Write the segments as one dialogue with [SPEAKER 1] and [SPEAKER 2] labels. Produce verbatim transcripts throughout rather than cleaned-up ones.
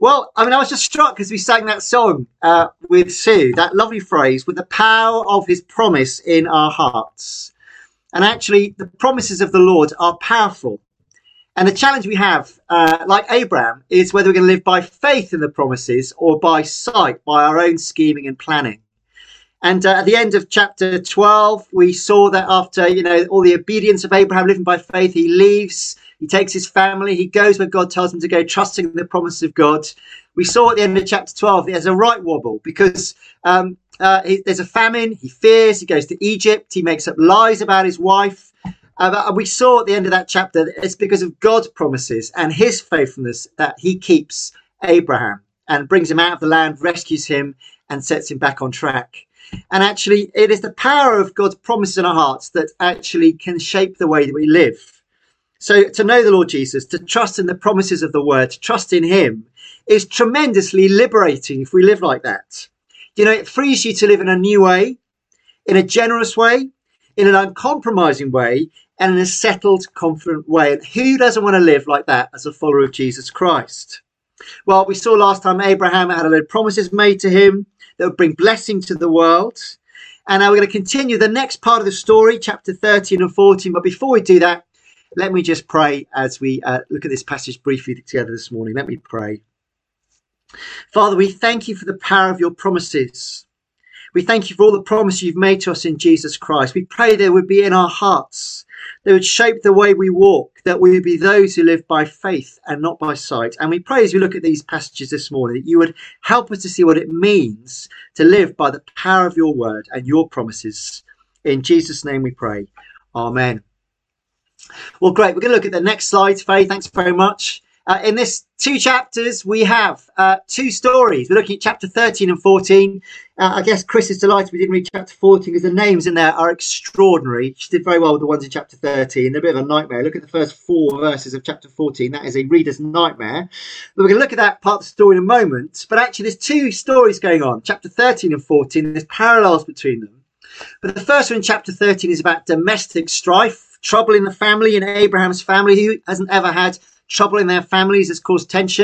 [SPEAKER 1] Well, I mean, I was just struck as we sang that song uh, with Sue, that lovely phrase, with the power of his promise in our hearts. And actually, the promises of the Lord are powerful. And the challenge we have, uh, like Abraham, is whether we're going to live by faith in the promises or by sight, by our own scheming and planning. And uh, at the end of chapter twelve, we saw that after, you know, all the obedience of Abraham living by faith, he leaves, he takes his family, he goes where God tells him to go, trusting in the promises of God. We saw at the end of chapter twelve, there's a right wobble because um, uh, he, there's a famine, he fears, he goes to Egypt, he makes up lies about his wife. Uh, and we saw at the end of that chapter, that it's because of God's promises and his faithfulness that he keeps Abraham and brings him out of the land, rescues him and sets him back on track. And actually, it is the power of God's promises in our hearts that actually can shape the way that we live. So to know the Lord Jesus, to trust in the promises of the word, to trust in him is tremendously liberating if we live like that. You know, it frees you to live in a new way, in a generous way, in an uncompromising way, and in a settled, confident way. And who doesn't want to live like that as a follower of Jesus Christ? Well, we saw last time Abraham had a load of promises made to him that would bring blessing to the world. And now we're going to continue the next part of the story, chapter thirteen and fourteen. But before we do that, let me just pray as we uh, look at this passage briefly together this morning. Let me pray. Father, we thank you for the power of your promises. We thank you for all the promises you've made to us in Jesus Christ. We pray they would be in our hearts. They would shape the way we walk, that we would be those who live by faith and not by sight. And we pray as we look at these passages this morning that you would help us to see what it means to live by the power of your word and your promises. In Jesus' name we pray. Amen. Well, great. We're going to look at the next slide, Faye. Thanks very much. Uh, in this two chapters, we have uh, two stories. We're looking at chapter thirteen and fourteen. Uh, I guess Chris is delighted we didn't read chapter fourteen because the names in there are extraordinary. She did very well with the ones in chapter thirteen. They're a bit of a nightmare. Look at the first four verses of chapter fourteen. That is a reader's nightmare. But we're going to look at that part of the story in a moment. But actually, there's two stories going on. Chapter thirteen and fourteen, there's parallels between them. But the first one in chapter thirteen is about domestic strife, trouble in the family, in Abraham's family. Who hasn't ever had trouble in their families has caused tension?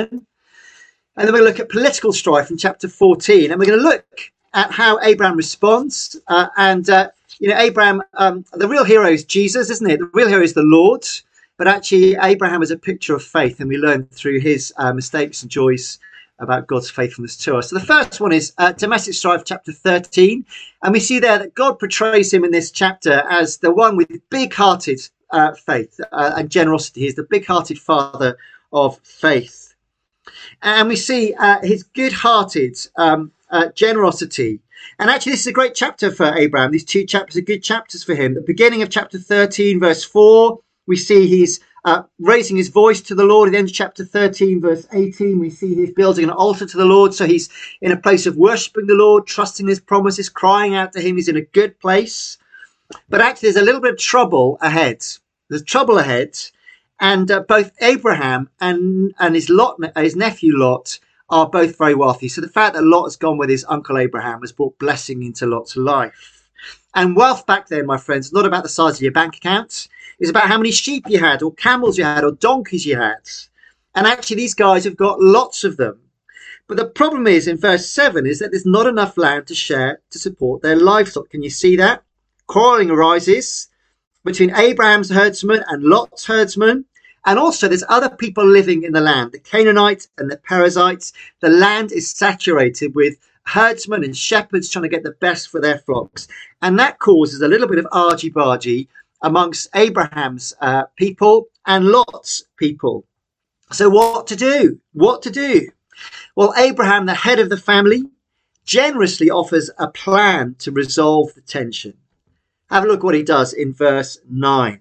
[SPEAKER 1] And then we're going to look at political strife in chapter fourteen, and we're going to look at how Abraham responds. Uh, and uh, you know, Abraham, um, the real hero is Jesus, isn't it? The real hero is the Lord, but actually Abraham is a picture of faith, and we learn through his uh, mistakes and joys about God's faithfulness to us. So the first one is uh, domestic strife, chapter thirteen, and we see there that God portrays him in this chapter as the one with big-hearted Uh, faith uh, and generosity. He's the big-hearted father of faith, and we see uh, his good-hearted um, uh, generosity. And actually, this is a great chapter for Abraham. These two chapters are good chapters for him. The beginning of chapter thirteen, verse four, we see he's uh, raising his voice to the Lord. At the end of chapter thirteen, verse eighteen, we see he's building an altar to the Lord. So he's in a place of worshipping the Lord, trusting his promises, crying out to him. He's in a good place. But actually, there's a little bit of trouble ahead. There's trouble ahead. And uh, both Abraham and, and his Lot, his nephew Lot, are both very wealthy. So the fact that Lot has gone with his uncle Abraham has brought blessing into Lot's life. And wealth back then, my friends, is not about the size of your bank account. It's about how many sheep you had, or camels you had, or donkeys you had. And actually, these guys have got lots of them. But the problem is, in verse seven, is that there's not enough land to share to support their livestock. Can you see that? Quarreling arises between Abraham's herdsmen and Lot's herdsmen. And also there's other people living in the land, the Canaanites and the Perizzites. The land is saturated with herdsmen and shepherds trying to get the best for their flocks. And that causes a little bit of argy-bargy amongst Abraham's uh, people and Lot's people. So what to do? What to do? Well, Abraham, the head of the family, generously offers a plan to resolve the tension. Have a look what he does in verse nine.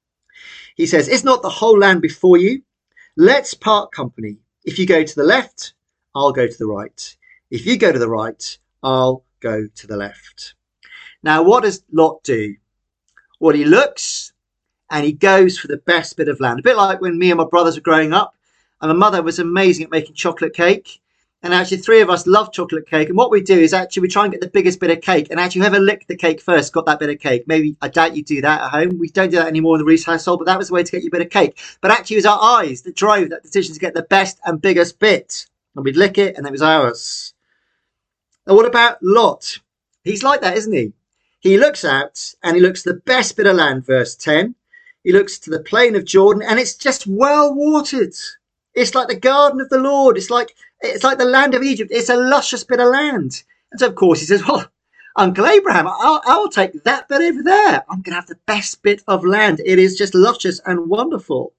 [SPEAKER 1] He says, "Is not the whole land before you? Let's part company. If you go to the left, I'll go to the right. If you go to the right, I'll go to the left." Now, what does Lot do? Well, he looks and he goes for the best bit of land. A bit like when me and my brothers were growing up, and my mother was amazing at making chocolate cake. And actually, three of us love chocolate cake. And what we do is actually we try and get the biggest bit of cake. And actually, whoever licked the cake first got that bit of cake. Maybe, I doubt you do that at home. We don't do that anymore in the Reese household, but that was the way to get your bit of cake. But actually, it was our eyes that drove that decision to get the best and biggest bit. and we'd lick it and it was ours. And what about Lot? He's like that, isn't he? He looks out and he looks to the best bit of land, verse ten. He looks to the plain of Jordan and it's just well watered. It's like the garden of the Lord. It's like it's like the land of Egypt. It's a luscious bit of land. And so, of course, he says, well, Uncle Abraham, I'll, I'll take that bit over there. I'm going to have the best bit of land. It is just luscious and wonderful.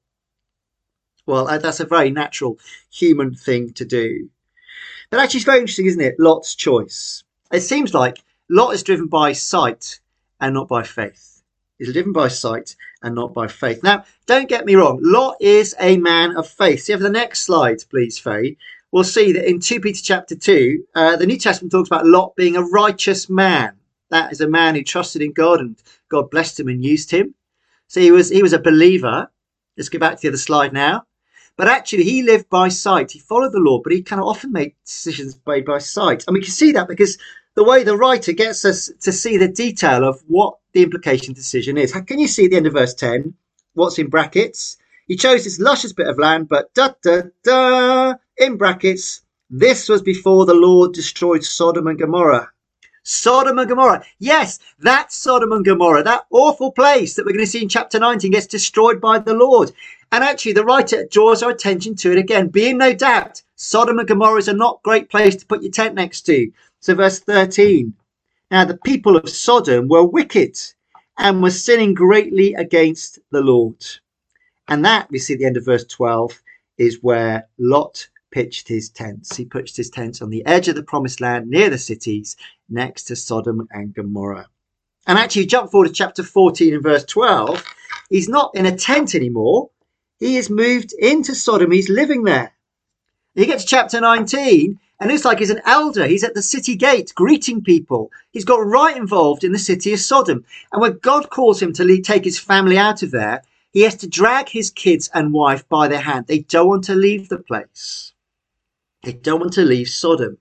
[SPEAKER 1] Well, that's a very natural human thing to do. But actually, it's very interesting, isn't it? Lot's choice. It seems like Lot is driven by sight and not by faith. He's driven by sight and not by faith. Now, don't get me wrong. Lot is a man of faith. See, over the next slide, please, Faye. We'll see that in Second Peter chapter two, uh, the New Testament talks about Lot being a righteous man. That is a man who trusted in God and God blessed him and used him. So he was he was a believer. Let's go back to the other slide now. But actually, he lived by sight. He followed the Lord, but he kind of often made decisions by, by sight. And we can see that because the way the writer gets us to see the detail of what the implication decision is. How can you see at the end of verse ten what's in brackets? He chose this luscious bit of land, but da da da, in brackets, this was before the Lord destroyed Sodom and Gomorrah. Sodom and Gomorrah. Yes, that Sodom and Gomorrah, that awful place that we're going to see in chapter nineteen gets destroyed by the Lord. And actually, the writer draws our attention to it again. Be in no doubt, Sodom and Gomorrah is a not great place to put your tent next to. So verse thirteen. Now, the people of Sodom were wicked and were sinning greatly against the Lord. And that, we see at the end of verse twelve, is where Lot pitched his tents. He pitched his tents on the edge of the promised land near the cities next to Sodom and Gomorrah. And actually, jump forward to chapter fourteen and verse twelve. He's not in a tent anymore. He is moved into Sodom. He's living there. You get to chapter nineteen and it looks like he's an elder. He's at the city gate greeting people. He's got right involved in the city of Sodom. And when God calls him to lead, take his family out of there, he has to drag his kids and wife by their hand. They don't want to leave the place. They don't want to leave Sodom.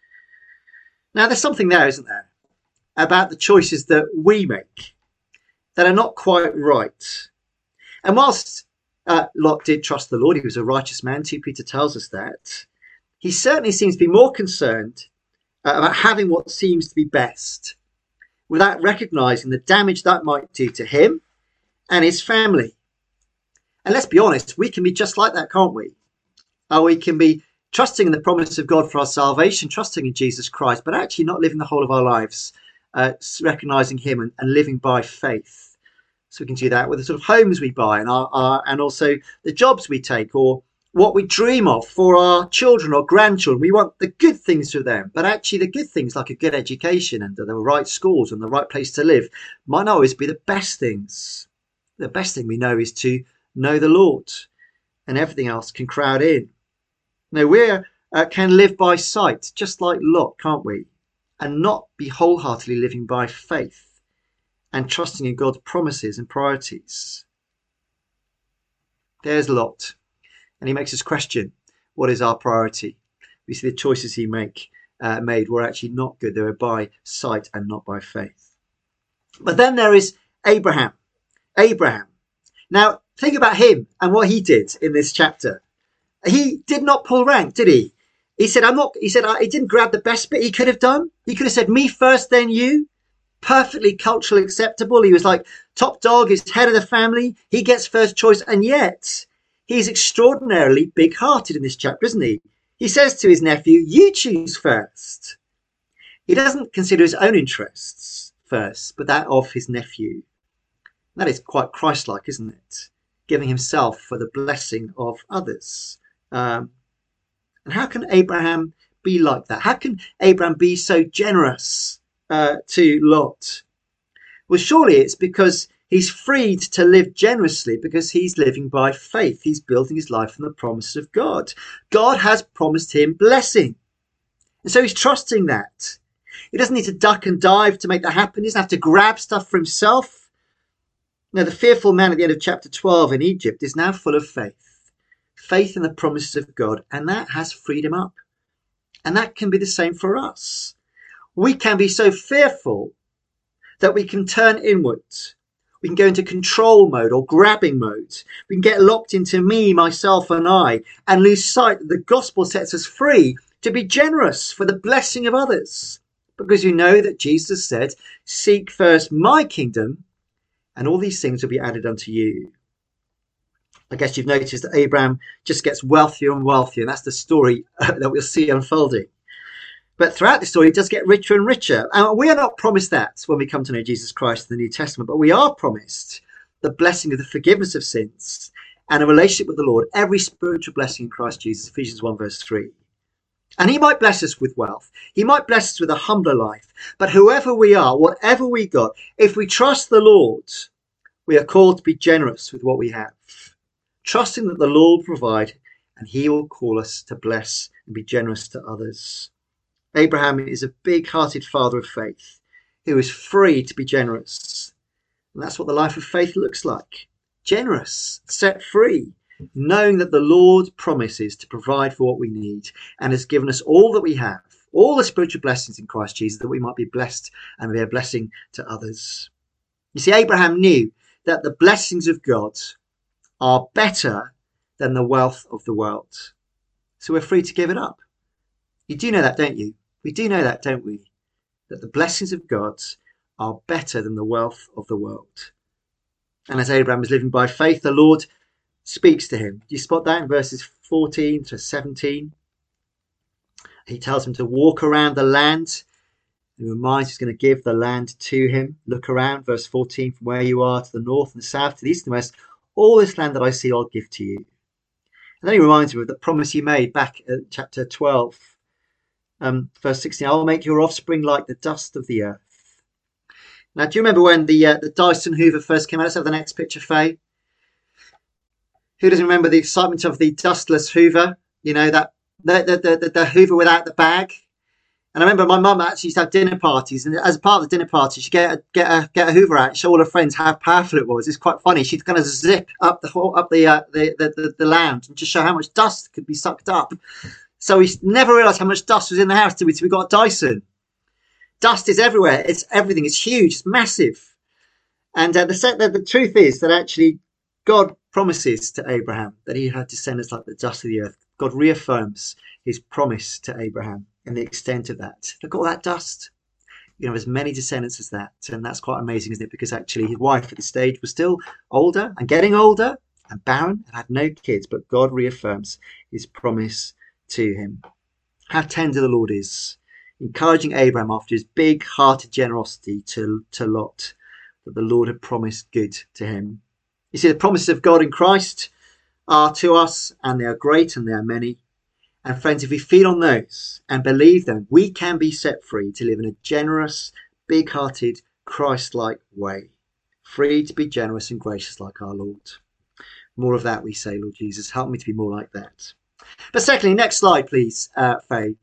[SPEAKER 1] Now, there's something there, isn't there, about the choices that we make that are not quite right. And whilst uh, Lot did trust the Lord, he was a righteous man, Second Peter tells us that, he certainly seems to be more concerned uh, about having what seems to be best without recognising the damage that might do to him and his family. And let's be honest, we can be just like that, can't we? Or we can be trusting in the promise of God for our salvation, trusting in Jesus Christ, but actually not living the whole of our lives, uh, recognising him and, and living by faith. So we can do that with the sort of homes we buy and, our, our, and also the jobs we take or what we dream of for our children or grandchildren. We want the good things for them, but actually the good things like a good education and the right schools and the right place to live might not always be the best things. The best thing we know is to know the Lord, and everything else can crowd in. Now, we uh, can live by sight, just like Lot, can't we? And not be wholeheartedly living by faith and trusting in God's promises and priorities. There's Lot, and he makes us question, what is our priority? We see the choices he make, uh, made were actually not good. They were by sight and not by faith. But then there is Abraham. Abraham. Now, think about him and what he did in this chapter. He did not pull rank, did he? He said, I'm not, he said, he didn't grab the best bit he could have done. He could have said, me first, then you. Perfectly culturally acceptable. He was like top dog, he's head of the family. He gets first choice. And yet he's extraordinarily big hearted in this chapter, isn't he? He says to his nephew, you choose first. He doesn't consider his own interests first, but that of his nephew. That is quite Christ-like, isn't it? Giving himself for the blessing of others. Um, and how can Abraham be like that? How can Abraham be so generous uh, to Lot? Well, surely it's because he's freed to live generously because he's living by faith. He's building his life on the promises of God. God has promised him blessing. And so he's trusting that. He doesn't need to duck and dive to make that happen. He doesn't have to grab stuff for himself. Now, the fearful man at the end of chapter twelve in Egypt is now full of faith. Faith in the promises of God. And that has freed him up. And that can be the same for us. We can be so fearful that we can turn inwards. We can go into control mode or grabbing mode. We can get locked into me, myself, and I, and lose sight that the gospel sets us free to be generous for the blessing of others. Because you know that Jesus said, seek first my kingdom, and all these things will be added unto you. I guess you've noticed that Abraham just gets wealthier and wealthier, and that's the story that we'll see unfolding. But throughout the story, it does get richer and richer. And we are not promised that when we come to know Jesus Christ in the New Testament, but we are promised the blessing of the forgiveness of sins and a relationship with the Lord, every spiritual blessing in Christ Jesus, Ephesians one verse three. And he might bless us with wealth. He might bless us with a humbler life. But whoever we are, whatever we got, if we trust the Lord, we are called to be generous with what we have, trusting that the Lord will provide and he will call us to bless and be generous to others. Abraham is a big-hearted father of faith who is free to be generous. And that's what the life of faith looks like. Generous, set free, knowing that the Lord promises to provide for what we need and has given us all that we have, all the spiritual blessings in Christ Jesus, that we might be blessed and be a blessing to others. You see, Abraham knew that the blessings of God are better than the wealth of the world. So we're free to give it up. You do know that, don't you? We do know that, don't we? That the blessings of God are better than the wealth of the world. And as Abraham is living by faith, the Lord speaks to him. Do you spot that in verses fourteen to seventeen? He tells him to walk around the land. He reminds he's going to give the land to him. Look around, verse fourteen, from where you are to the north and the south, to the east and west. All this land that I see, I'll give to you. And then he reminds him of the promise he made back at chapter twelve. Um, verse sixteen, I will make your offspring like the dust of the earth. Now, do you remember when the uh, the Dyson Hoover first came out? Let's have the next picture, Faye. Who doesn't remember the excitement of the dustless Hoover? You know, that the the, the, the Hoover without the bag. And I remember my mum actually used to have dinner parties, and as part of the dinner party, she'd get a, get a get a Hoover out and show all her friends how powerful it was. It's quite funny. She'd kind of zip up the up the uh, the, the, the the lounge and just show how much dust could be sucked up. So we never realised how much dust was in the house till we, till we got a Dyson. Dust is everywhere. It's everything. It's huge. It's massive. And uh, the, the the truth is that actually God promises to Abraham that he had descendants like the dust of the earth. God reaffirms his promise to Abraham and the extent of that. Look at all that dust. You know, as many descendants as that. And that's quite amazing, isn't it? Because actually his wife at the stage was still older and getting older and barren and had no kids. But God reaffirms his promise to him. How tender the Lord is, encouraging Abraham after his big-hearted generosity to, to Lot, that the Lord had promised good to him. You see, the promises of God in Christ are to us, and they are great and they are many. And friends, if we feed on those and believe them, we can be set free to live in a generous, big-hearted, Christ-like way, free to be generous and gracious like our Lord. More of that, we say, Lord Jesus, help me to be more like that. But secondly, next slide, please, uh, Faye.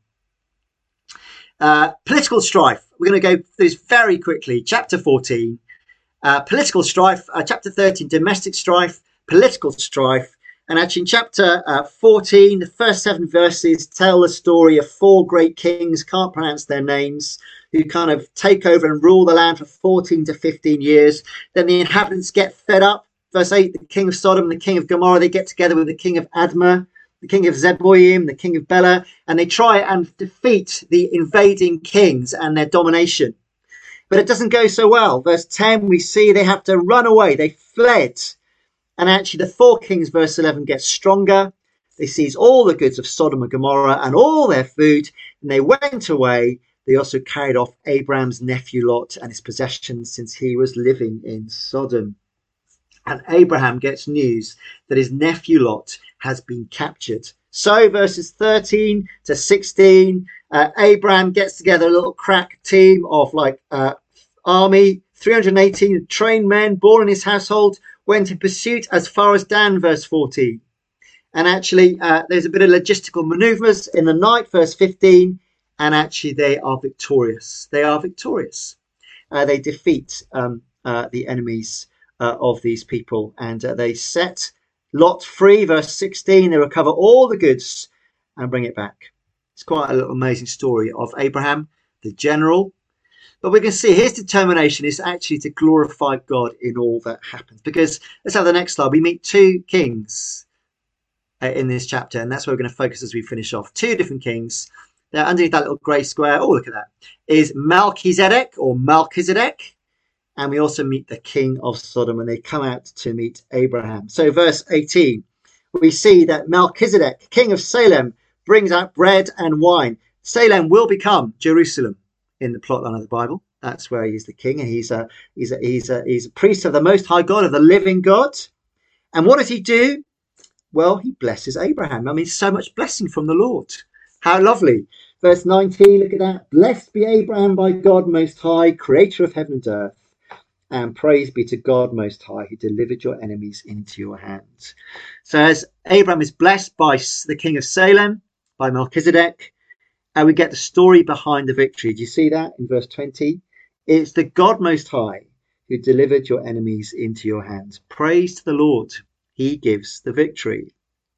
[SPEAKER 1] Uh, political strife. We're going to go through this very quickly. Chapter fourteen, uh, political strife. Uh, chapter thirteen, domestic strife, political strife. And actually in chapter uh, fourteen, the first seven verses tell the story of four great kings, can't pronounce their names, who kind of take over and rule the land for fourteen to fifteen years. Then the inhabitants get fed up. Verse eight, the king of Sodom and the king of Gomorrah, they get together with the king of Admah, the king of Zeboim, the king of Bela, and they try and defeat the invading kings and their domination. But it doesn't go so well. Verse ten, we see they have to run away. They fled. And actually the four kings, verse eleven, get stronger. They seize all the goods of Sodom and Gomorrah and all their food, and they went away. They also carried off Abraham's nephew Lot and his possessions, since he was living in Sodom. And Abraham gets news that his nephew Lot has been captured. So verses thirteen to sixteen, uh, Abraham gets together a little crack team of like uh, army, three hundred eighteen trained men born in his household, went in pursuit as far as Dan, verse fourteen. And actually uh, there's a bit of logistical manoeuvres in the night, verse fifteen, and actually they are victorious. They are victorious. Uh, they defeat um, uh, the enemies uh, of these people, and uh, they set Lot free, verse sixteen. They recover all the goods and bring it back. It's quite a little amazing story of Abraham, the general, But we're going to see his determination is actually to glorify God in all that happens. Because let's have the next slide. We meet two kings uh, in this chapter, and that's where we're going to focus as we finish off. Two different kings. Now, underneath that little grey square, oh, look at that, is Melchizedek or Melchizedek. And we also meet the king of Sodom, and they come out to meet Abraham. So verse eighteen, we see that Melchizedek, king of Salem, brings out bread and wine. Salem will become Jerusalem in the plotline of the Bible. That's where he's the king, and he's a he's a he's a he's a priest of the Most High God, of the living God. And what does he do? Well, he blesses Abraham. I mean, so much blessing from the Lord. How lovely. Verse nineteen, look at that. Blessed be Abraham by God Most High, creator of heaven and earth. And praise be to God Most High, who delivered your enemies into your hands. So as Abraham is blessed by the king of Salem, by Melchizedek, and we get the story behind the victory. Do you see that in verse twenty? It's the God Most High who delivered your enemies into your hands. Praise to the Lord. He gives the victory.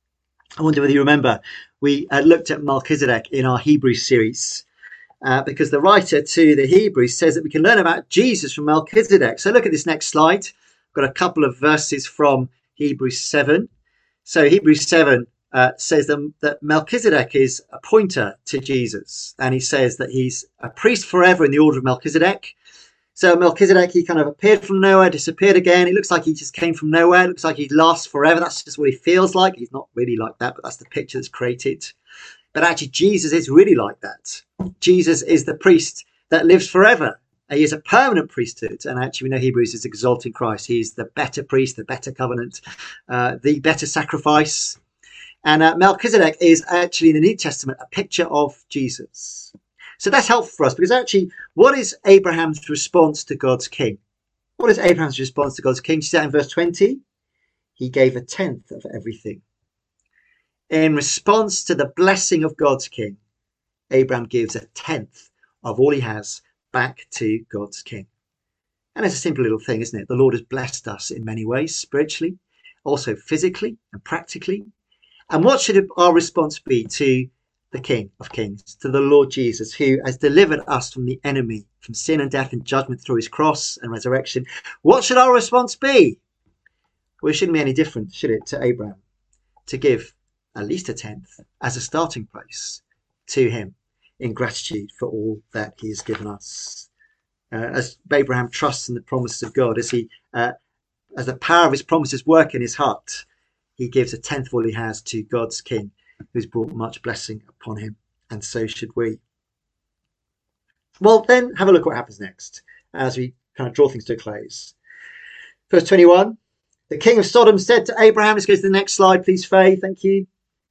[SPEAKER 1] I wonder whether you remember, we uh, looked at Melchizedek in our Hebrew series. Uh, because the writer to the Hebrews says that we can learn about Jesus from Melchizedek. So look at this next slide. I've got a couple of verses from Hebrews seven. So Hebrews seven uh, says that, that Melchizedek is a pointer to Jesus. And he says that he's a priest forever in the order of Melchizedek. So Melchizedek, he kind of appeared from nowhere, disappeared again. It looks like he just came from nowhere. It looks like he lasts forever. That's just what he feels like. He's not really like that, but that's the picture that's created. But actually, Jesus is really like that. Jesus is the priest that lives forever. He is a permanent priesthood. And actually, we know Hebrews is exalting Christ. He's the better priest, the better covenant, uh, the better sacrifice. And uh, Melchizedek is actually in the New Testament a picture of Jesus. So that's helpful for us because actually, what is Abraham's response to God's king? What is Abraham's response to God's king? You see that in verse twenty? He gave a tenth of everything. In response to the blessing of God's king, Abraham gives a tenth of all he has back to God's king. And it's a simple little thing, isn't it? The Lord has blessed us in many ways, spiritually, also physically and practically. And what should our response be to the King of Kings, to the Lord Jesus, who has delivered us from the enemy, from sin and death and judgment through his cross and resurrection? What should our response be? Well, it shouldn't be any different, should it, to Abraham, to give at least a tenth as a starting place to him in gratitude for all that he has given us. Uh, as Abraham trusts in the promises of God, as he, uh, as the power of his promises work in his heart, he gives a tenth of all he has to God's King, who's brought much blessing upon him, and so should we. Well, then have a look what happens next as we kind of draw things to a close. Verse twenty-one, the king of Sodom said to Abraham, let's go to the next slide, please, Faye, thank you.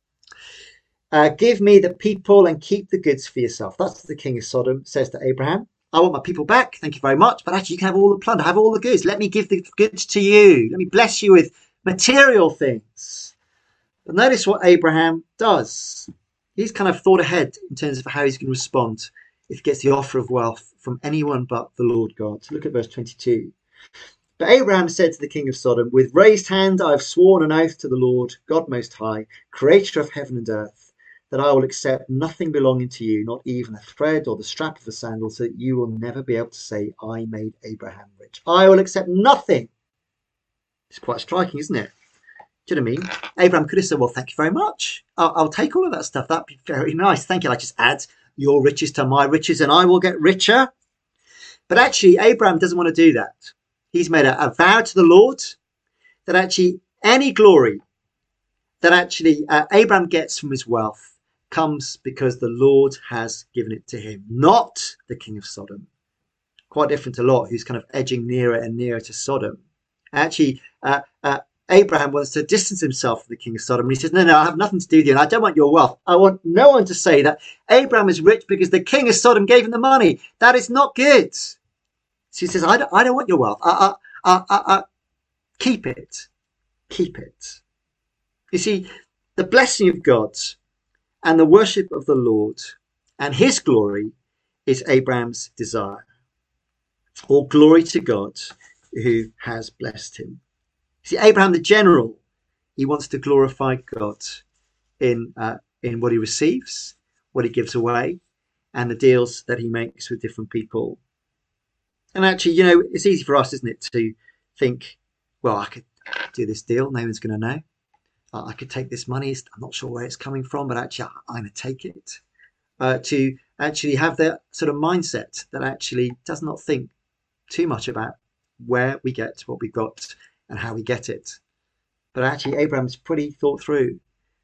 [SPEAKER 1] Uh, give me the people and keep the goods for yourself. That's what the king of Sodom says to Abraham. I want my people back, thank you very much, but actually you can have all the plunder, have all the goods. Let me give the goods to you. Let me bless you with material things. But notice what Abraham does. He's kind of thought ahead in terms of how he's going to respond if he gets the offer of wealth from anyone but the Lord God. Look at verse twenty-two. But Abraham said to the king of Sodom, with raised hand I have sworn an oath to the Lord, God Most High, creator of heaven and earth, that I will accept nothing belonging to you, not even a thread or the strap of a sandal, so that you will never be able to say, I made Abraham rich. I will accept nothing. It's quite striking, isn't it? Do you know what I mean? Abraham could have said, well, thank you very much. I'll, I'll take all of that stuff. That'd be very nice. Thank you. I just add your riches to my riches and I will get richer. But actually, Abraham doesn't want to do that. He's made a, a vow to the Lord that actually any glory that actually uh, Abraham gets from his wealth comes because the Lord has given it to him, not the king of Sodom. Quite different to Lot, who's kind of edging nearer and nearer to Sodom. Actually, uh, uh, Abraham wants to distance himself from the king of Sodom. And he says, no, no, I have nothing to do with you. And I don't want your wealth. I want no one to say that Abraham is rich because the king of Sodom gave him the money. That is not good. So he says, I don't, I don't want your wealth. I, I, I, I, I, keep it. Keep it. You see, the blessing of God and the worship of the Lord and his glory is Abraham's desire. All glory to God who has blessed him. See, Abraham the general, he wants to glorify God in uh, in what he receives, what he gives away, and the deals that he makes with different people. And actually, you know, it's easy for us, isn't it, to think, well, I could do this deal, no one's going to know. Uh, I could take this money, I'm not sure where it's coming from, but actually, I'm going to take it. Uh, to actually have that sort of mindset that actually does not think too much about where we get what we got and how we get it. But actually, Abraham's pretty thought through.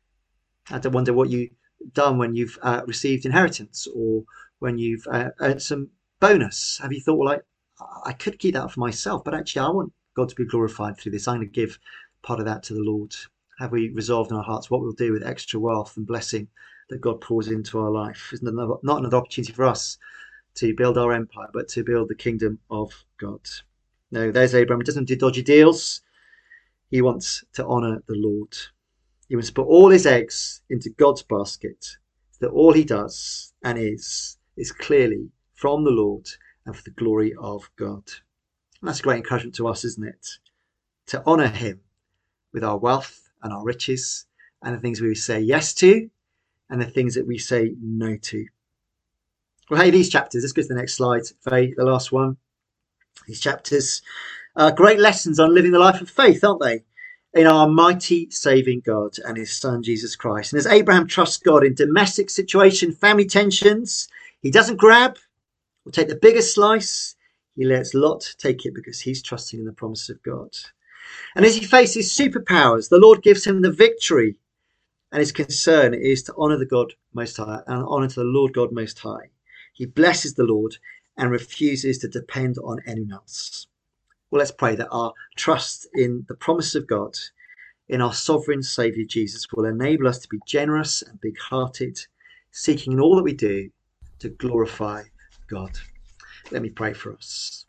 [SPEAKER 1] I don't wonder what you've done when you've uh, received inheritance or when you've uh, earned some bonus. Have you thought, well, I, I could keep that for myself, but actually, I want God to be glorified through this. I'm going to give part of that to the Lord. Have we resolved in our hearts what we'll do with extra wealth and blessing that God pours into our life? Isn't it not another opportunity for us to build our empire, but to build the kingdom of God? No, there's Abraham. He doesn't do dodgy deals. He wants to honour the Lord. He wants to put all his eggs into God's basket, so that all he does and is is clearly from the Lord and for the glory of God. And that's a great encouragement to us, isn't it? To honour him with our wealth and our riches and the things we say yes to and the things that we say no to. Well, hey, these chapters, let's go to the next slide, Faye, the last one. These chapters are great lessons on living the life of faith, aren't they? In our mighty saving God and his son, Jesus Christ. And as Abraham trusts God in domestic situation, family tensions, he doesn't grab or take the biggest slice. He lets Lot take it because he's trusting in the promise of God. And as he faces superpowers, the Lord gives him the victory. And his concern is to honour the God Most High and honour to the Lord God Most High. He blesses the Lord and refuses to depend on anyone else. Well, let's pray that our trust in the promise of God, in our sovereign Saviour Jesus, will enable us to be generous and big-hearted, seeking in all that we do to glorify God. Let me pray for us.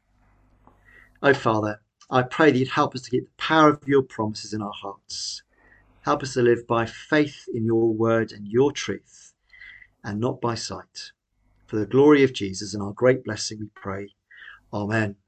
[SPEAKER 1] Oh, Father, I pray that you'd help us to get the power of your promises in our hearts. Help us to live by faith in your word and your truth, and not by sight. For the glory of Jesus and our great blessing, we pray. Amen.